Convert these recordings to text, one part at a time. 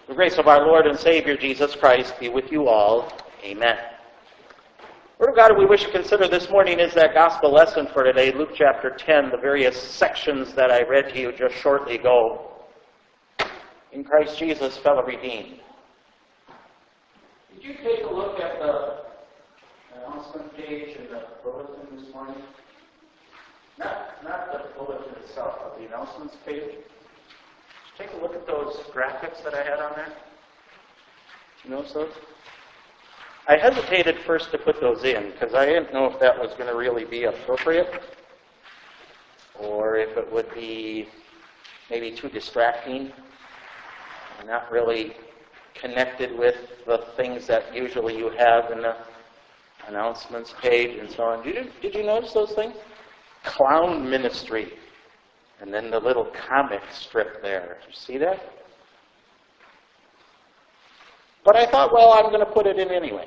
The grace of our Lord and Savior Jesus Christ be with you all. Amen. The Word of God we wish to consider this morning is that gospel lesson for today, Luke chapter 10, the various sections that I read to you just shortly ago. In Christ Jesus, fellow redeemed. Did you take a look at the announcement page in the bulletin this morning? Not the bulletin itself, but the announcements page. Take a look at those graphics that I had on there. You notice those? I hesitated first to put those in because I didn't know if that was going to really be appropriate or if it would be maybe too distracting and not really connected with the things that usually you have in the announcements page and so on. Did you notice those things? Clown ministry. And then the little comic strip there. Did you see that? But I thought, well, I'm going to put it in anyway.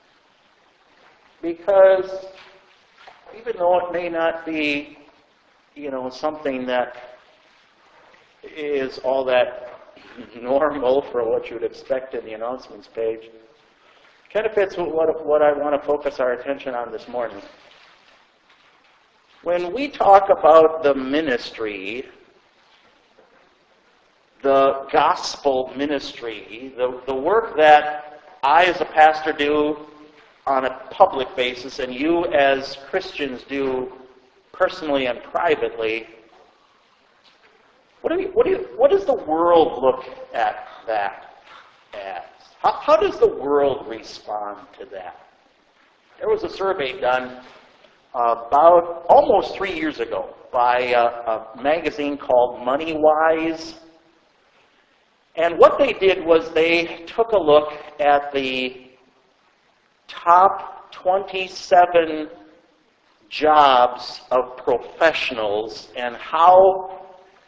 Because even though it may not be, something that is all that normal for what you would expect in the announcements page, it kind of fits with what I want to focus our attention on this morning. When we talk about the ministry, the gospel ministry, the work that I as a pastor do on a public basis and you as Christians do personally and privately, what does the world look at that as? How does the world respond to that? There was a survey done about almost 3 years ago by a magazine called MoneyWise. And what they did was they took a look at the top 27 jobs of professionals and how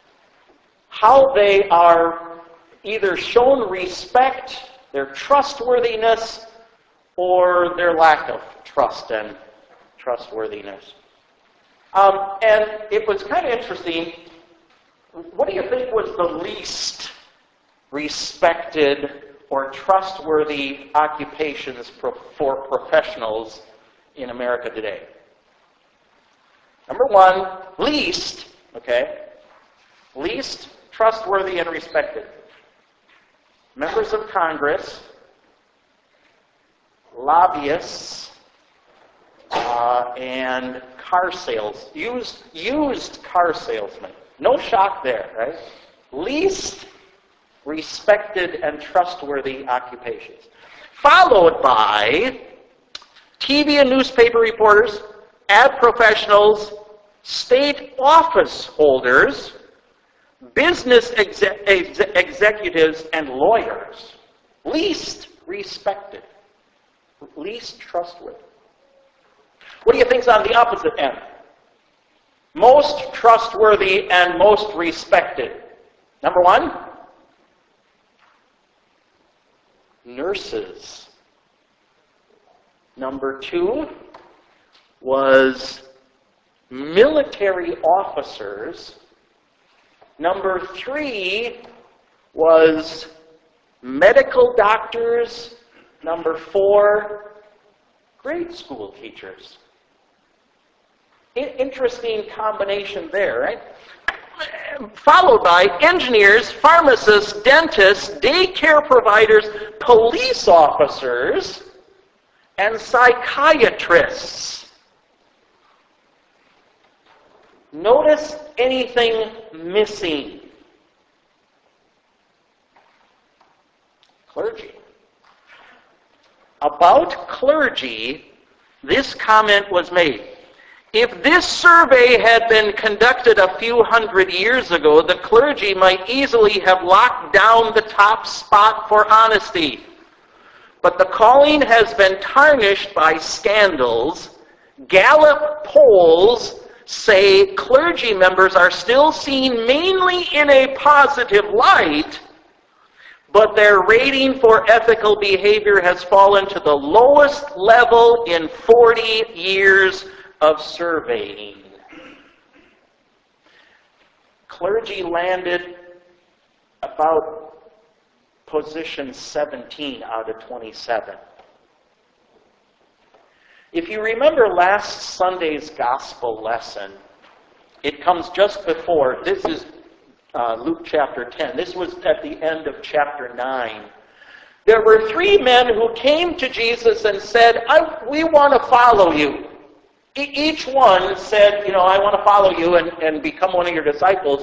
they are either shown respect, their trustworthiness, or their lack of trust and trustworthiness. And it was kind of interesting. What do you think was the least respected or trustworthy occupations for professionals in America today? Number one, least trustworthy and respected. Members of Congress, lobbyists, and car sales, used car salesmen. No shock there, right? Least respected and trustworthy occupations. Followed by TV and newspaper reporters, ad professionals, state office holders, business executives, and lawyers. Least respected, least trustworthy. What do you think's on the opposite end? Most trustworthy and most respected. Number one, nurses. Number two was military officers. Number three was medical doctors. Number four, grade school teachers. Interesting combination there, right? Followed by engineers, pharmacists, dentists, daycare providers, police officers, and psychiatrists. Notice anything missing? Clergy. About clergy, this comment was made. If this survey had been conducted a few hundred years ago, the clergy might easily have locked down the top spot for honesty. But the calling has been tarnished by scandals. Gallup polls say clergy members are still seen mainly in a positive light, but their rating for ethical behavior has fallen to the lowest level in 40 years of surveying. Clergy landed about position 17 out of 27. If you remember last Sunday's gospel lesson, it comes just before. This is Luke chapter 10. This was at the end of chapter 9. There were 3 men who came to Jesus and said, we want to follow you. Each one said, I want to follow you and become one of your disciples.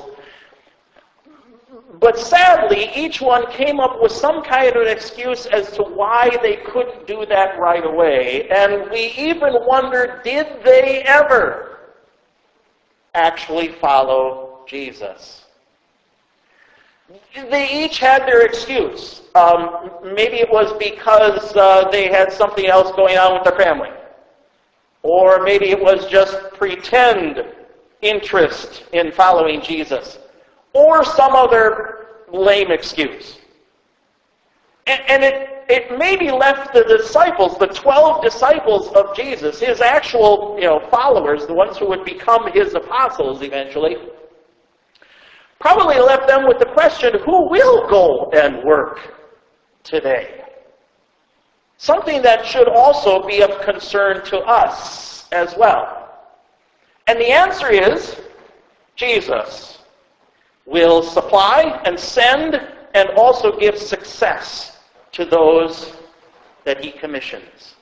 But sadly, each one came up with some kind of an excuse as to why they couldn't do that right away. And we even wondered, did they ever actually follow Jesus? They each had their excuse. Maybe it was because they had something else going on with their family. Or maybe it was just pretend interest in following Jesus. Or some other lame excuse. And it maybe left the disciples, the 12 disciples of Jesus, his actual followers, the ones who would become his apostles eventually, probably left them with the question, who will go and work today? Something that should also be of concern to us as well. And the answer is, Jesus will supply and send and also give success to those that he commissions.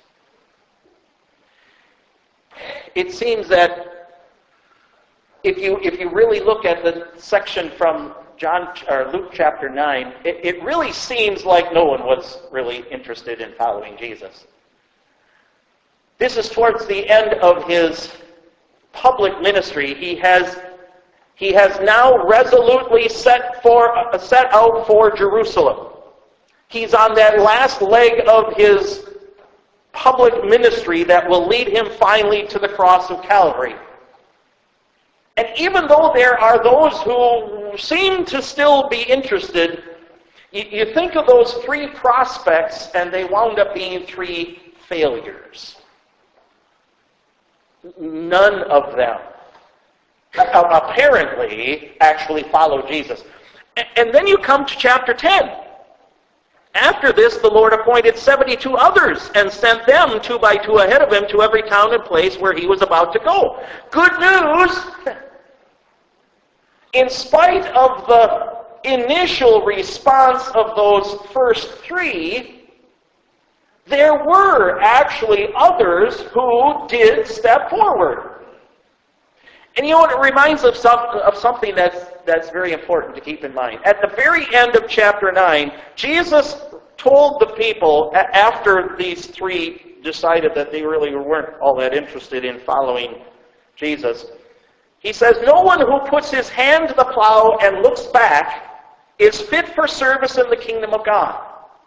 It seems that if you really look at the section from Luke chapter 9, it really seems like no one was really interested in following Jesus. This is towards the end of his public ministry. He has now resolutely set out for Jerusalem. He's on that last leg of his public ministry that will lead him finally to the cross of Calvary. And even though there are those who seem to still be interested, you think of those 3 prospects and they wound up being 3 failures. None of them apparently actually follow Jesus. And then you come to chapter 10. After this, the Lord appointed 72 others and sent them 2 by 2 ahead of him to every town and place where he was about to go. Good news! In spite of the initial response of those first 3, there were actually others who did step forward. And you know what? It reminds us of something that's very important to keep in mind. At the very end of chapter 9, Jesus told the people, after these 3 decided that they really weren't all that interested in following Jesus, he says, "No one who puts his hand to the plow and looks back is fit for service in the kingdom of God."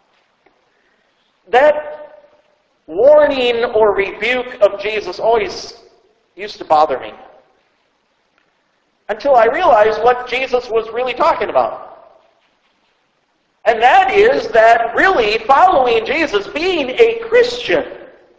That warning or rebuke of Jesus always used to bother me, until I realized what Jesus was really talking about. And that is that really following Jesus, being a Christian,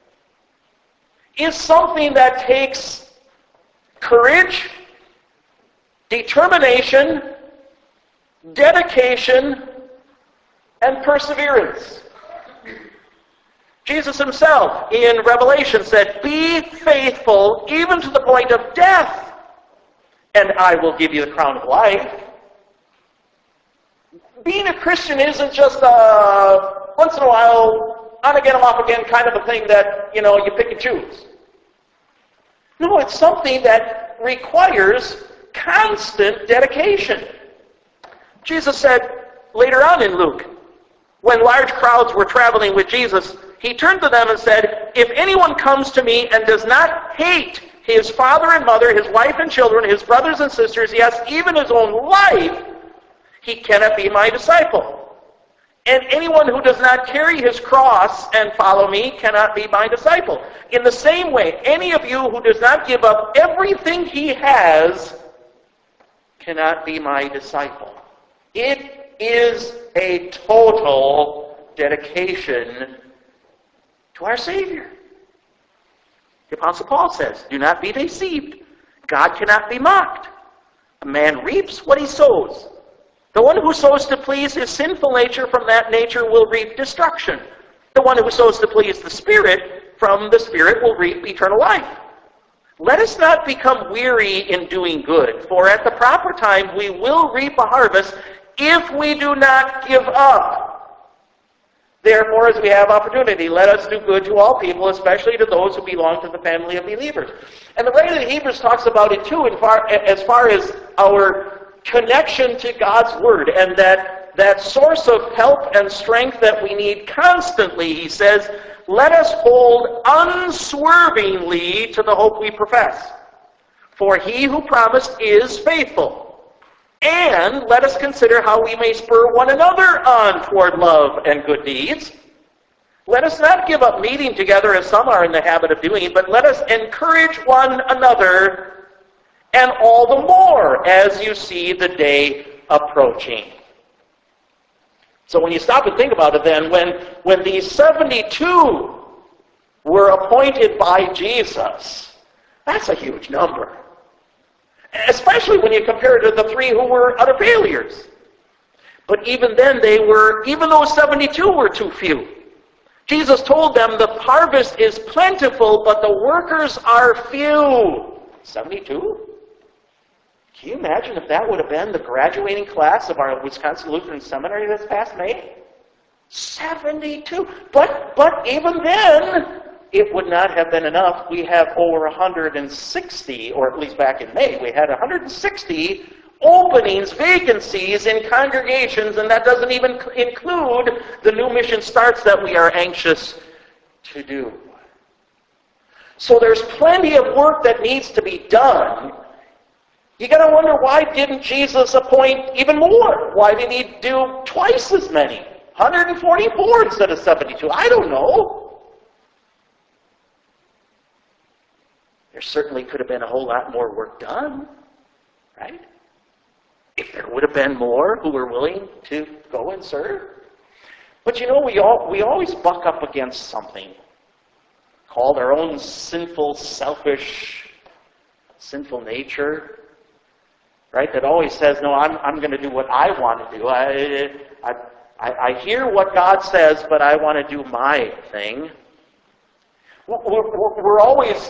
is something that takes courage, determination, dedication, and perseverance. Jesus himself in Revelation said, "Be faithful even to the point of death, and I will give you the crown of life." Being a Christian isn't just a once in a while, on again, off again kind of a thing that, you pick and choose. No, it's something that requires constant dedication. Jesus said later on in Luke, when large crowds were traveling with Jesus, he turned to them and said, "If anyone comes to me and does not hate his father and mother, his wife and children, his brothers and sisters, yes, even his own life, he cannot be my disciple. And anyone who does not carry his cross and follow me cannot be my disciple. In the same way, any of you who does not give up everything he has cannot be my disciple." It is a total dedication to our Savior. The Apostle Paul says, "Do not be deceived. God cannot be mocked. A man reaps what he sows. The one who sows to please his sinful nature from that nature will reap destruction. The one who sows to please the Spirit from the Spirit will reap eternal life. Let us not become weary in doing good, for at the proper time we will reap a harvest if we do not give up. Therefore, as we have opportunity, let us do good to all people, especially to those who belong to the family of believers. And the writer of Hebrews talks about it too, as far as our connection to God's Word, and that source of help and strength that we need constantly. He says, let us hold unswervingly to the hope we profess. For he who promised is faithful. And let us consider how we may spur one another on toward love and good deeds. Let us not give up meeting together as some are in the habit of doing, but let us encourage one another, and all the more as you see the day approaching. So when you stop and think about it then, when these 72 were appointed by Jesus, that's a huge number. Especially when you compare it to the 3 who were utter failures. But even then, even those 72 were too few. Jesus told them, the harvest is plentiful, but the workers are few. 72? Can you imagine if that would have been the graduating class of our Wisconsin Lutheran Seminary this past May? 72. But even then, it would not have been enough. We have over 160, or at least back in May, we had 160 openings, vacancies in congregations, and that doesn't even include the new mission starts that we are anxious to do. So there's plenty of work that needs to be done. You got to wonder, why didn't Jesus appoint even more? Why did he do twice as many? 144 instead of 72. I don't know. There certainly could have been a whole lot more work done, right? If there would have been more who were willing to go and serve. But you know, we always buck up against something called our own sinful, selfish, sinful nature, right? That always says, no, I'm going to do what I want to do. I hear what God says, but I want to do my thing. We're always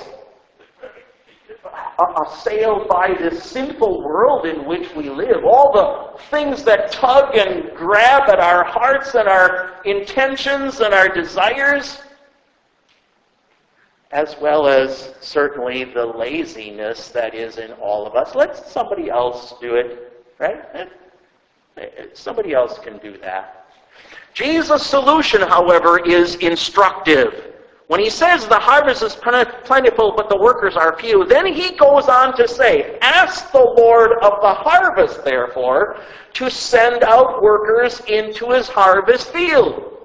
assailed by this sinful world in which we live. All the things that tug and grab at our hearts and our intentions and our desires, as well as certainly the laziness that is in all of us. Let somebody else do it, right? Somebody else can do that. Jesus' solution, however, is instructive. When he says the harvest is plentiful, but the workers are few, then he goes on to say, ask the Lord of the harvest, therefore, to send out workers into his harvest field.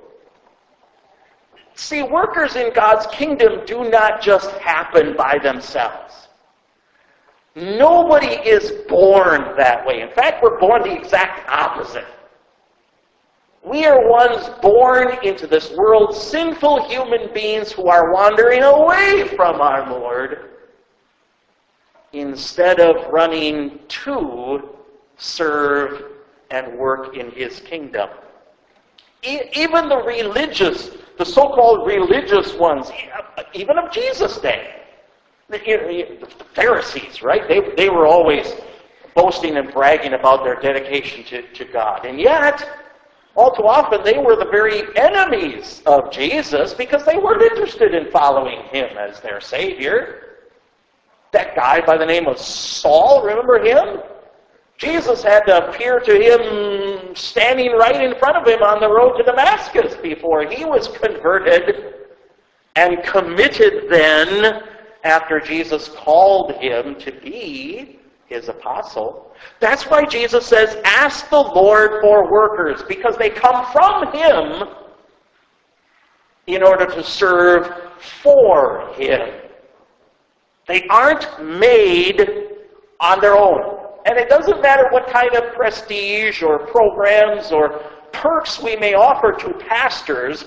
See, workers in God's kingdom do not just happen by themselves. Nobody is born that way. In fact, we're born the exact opposite. We are ones born into this world, sinful human beings who are wandering away from our Lord instead of running to serve and work in his kingdom. Even the so-called religious ones, even of Jesus' day, the Pharisees, right? They were always boasting and bragging about their dedication to God. And yet, all too often, they were the very enemies of Jesus because they weren't interested in following him as their Savior. That guy by the name of Saul, remember him? Jesus had to appear to him standing right in front of him on the road to Damascus before he was converted and committed then after Jesus called him to be his apostle. That's why Jesus says, ask the Lord for workers, because they come from him in order to serve for him. They aren't made on their own. And it doesn't matter what kind of prestige or programs or perks we may offer to pastors.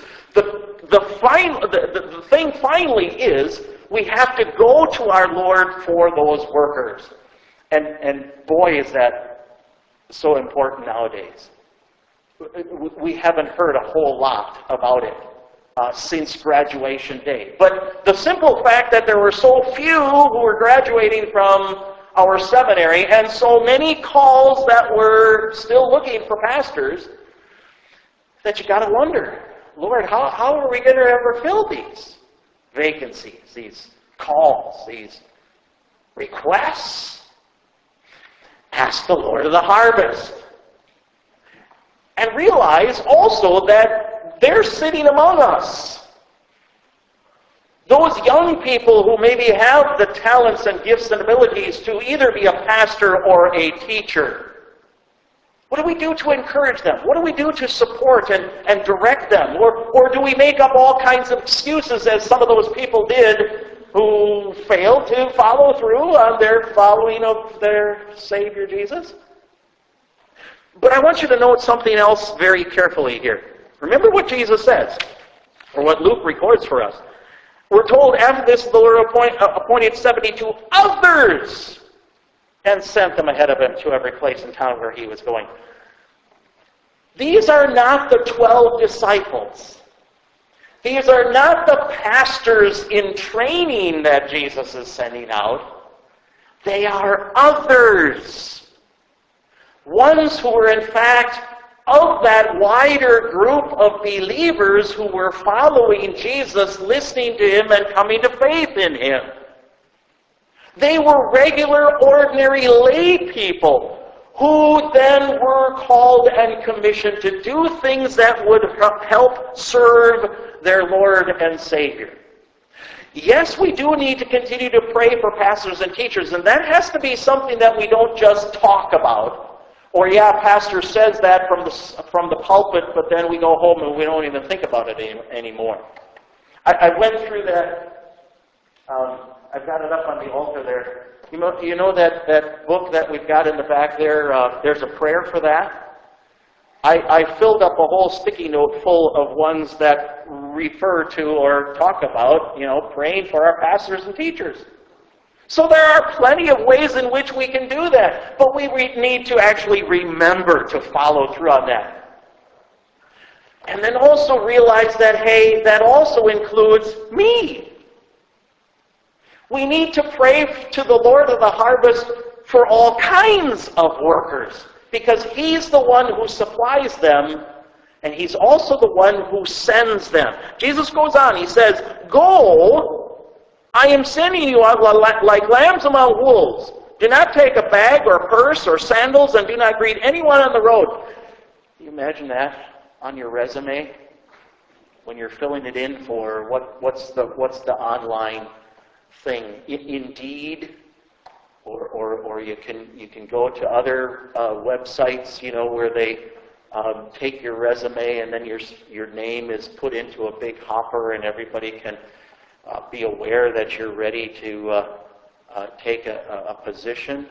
The thing finally is we have to go to our Lord for those workers. And boy, is that so important nowadays. We haven't heard a whole lot about it since graduation day. But the simple fact that there were so few who were graduating from our seminary and so many calls that were still looking for pastors, that you got to wonder, Lord, how are we going to ever fill these vacancies, these calls, these requests? Ask the Lord of the harvest. And realize also that they're sitting among us. Those young people who maybe have the talents and gifts and abilities to either be a pastor or a teacher. What do we do to encourage them? What do we do to support and direct them? Or do we make up all kinds of excuses, as some of those people did who failed to follow through on their following of their Savior Jesus? But I want you to note something else very carefully here. Remember what Jesus says, or what Luke records for us. We're told after this, the Lord appointed 72 others and sent them ahead of him to every place in town where he was going. These are not the 12 disciples. These are not the pastors in training that Jesus is sending out. They are others. Ones who were, in fact, of that wider group of believers who were following Jesus, listening to him, and coming to faith in him. They were regular, ordinary lay people who then were called and commissioned to do things that would help serve their Lord and Savior. Yes, we do need to continue to pray for pastors and teachers, and that has to be something that we don't just talk about. Or, yeah, pastor says that from the pulpit, but then we go home and we don't even think about it anymore. I went through that. I've got it up on the altar there. You know that book that we've got in the back there? There's a prayer for that. I filled up a whole sticky note full of ones that refer to or talk about, praying for our pastors and teachers. So there are plenty of ways in which we can do that, but we need to actually remember to follow through on that. And then also realize that, hey, that also includes me. We need to pray to the Lord of the harvest for all kinds of workers, because he's the one who supplies them, and he's also the one who sends them. Jesus goes on, he says, "Go, I am sending you out like lambs among wolves. Do not take a bag or purse or sandals, and do not greet anyone on the road." Can you imagine that on your resume when you're filling it in for what's the online thing? Indeed, or you can go to other websites, where they take your resume and then your name is put into a big hopper and everybody can be aware that you're ready to take a position.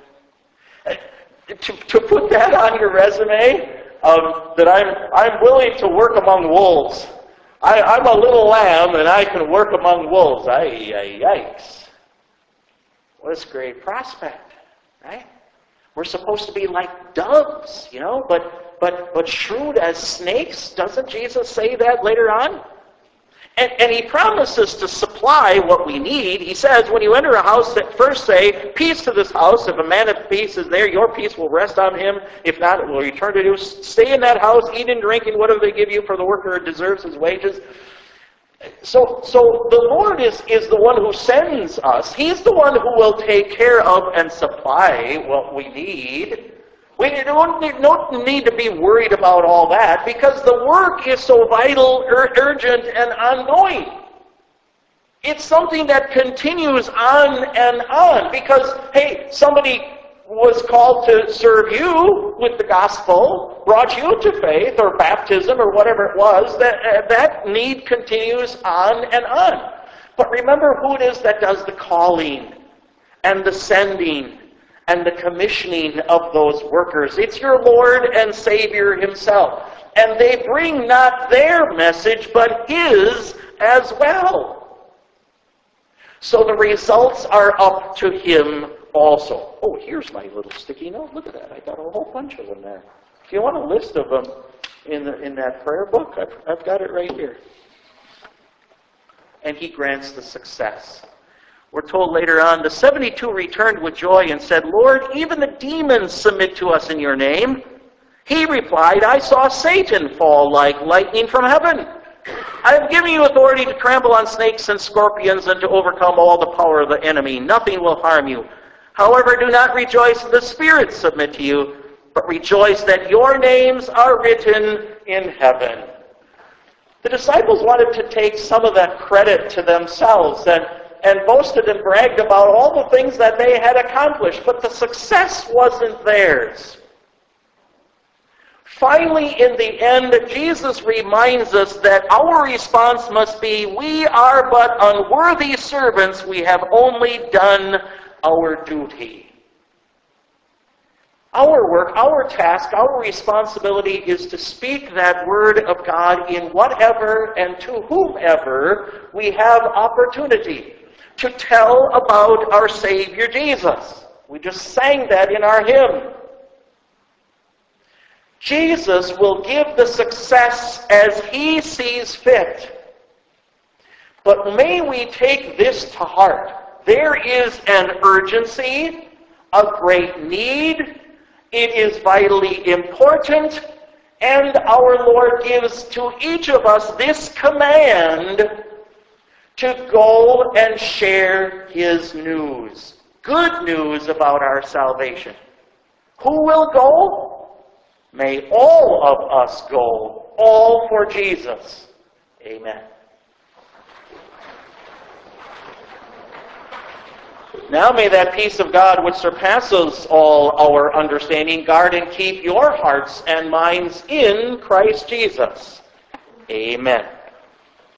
To put that on your resume, that I'm willing to work among wolves. I'm a little lamb and I can work among wolves. Yikes. What a great prospect, right? We're supposed to be like doves, but shrewd as snakes. Doesn't Jesus say that later on? And he promises to supply what we need. He says, when you enter a house, first say, "Peace to this house." If a man of peace is there, your peace will rest on him. If not, it will return to you. Stay in that house, eat and drink, and whatever they give you, for the worker deserves his wages. So the Lord is the one who sends us. He's the one who will take care of and supply what we need. We don't need to be worried about all that, because the work is so vital, urgent, and ongoing. It's something that continues on and on, because, hey, somebody was called to serve you with the gospel, brought you to faith or baptism or whatever it was. That need continues on and on. But remember who it is that does the calling and the sending and the commissioning of those workers. It's your Lord and Savior himself. And they bring not their message, but his as well. So the results are up to him also. Oh, here's my little sticky note. Look at that. I got a whole bunch of them there. If you want a list of them in that prayer book, I've got it right here. And he grants the success. We're told later on, the 72 returned with joy and said, Lord, even the demons submit to us in your name. He replied, I saw Satan fall like lightning from heaven. I have given you authority to trample on snakes and scorpions and to overcome all the power of the enemy. Nothing will harm you. However, do not rejoice that the spirits submit to you, but rejoice that your names are written in heaven. The disciples wanted to take some of that credit to themselves and boasted and bragged about all the things that they had accomplished, but the success wasn't theirs. Finally, in the end, Jesus reminds us that our response must be, we are but unworthy servants, we have only done our duty. Our work, our task, our responsibility is to speak that word of God in whatever and to whomever we have opportunity to tell about our Savior Jesus. We just sang that in our hymn. Jesus will give the success as he sees fit. But may we take this to heart. There is an urgency, a great need. It is vitally important. And our Lord gives to each of us this command to go and share his news. Good news about our salvation. Who will go? May all of us go, all for Jesus. Amen. Now may that peace of God which surpasses all our understanding guard and keep your hearts and minds in Christ Jesus. Amen.